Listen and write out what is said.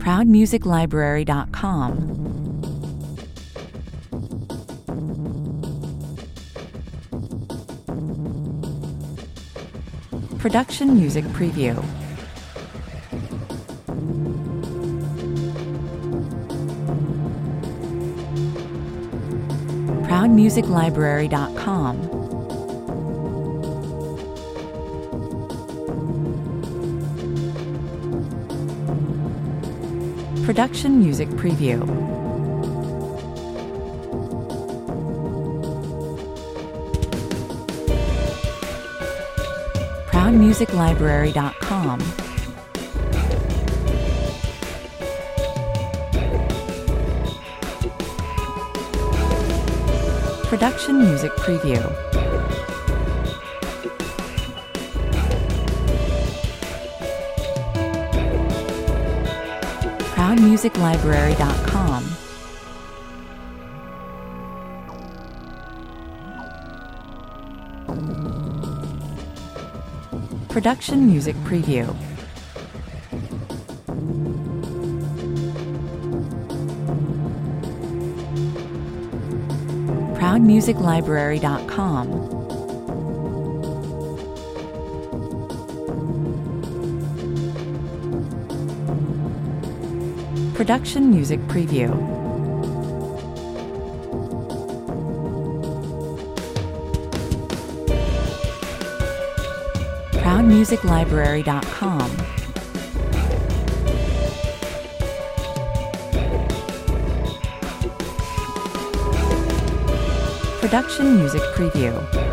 ProudMusicLibrary.com. Production Music Preview. ProudMusicLibrary.com. Production Music Preview. ProudMusicLibrary.com. Production Music Preview. ProudMusicLibrary.com. Production Music Preview. ProudMusicLibrary.com. Production Music Preview. ProudMusicLibrary.com. Production Music Preview.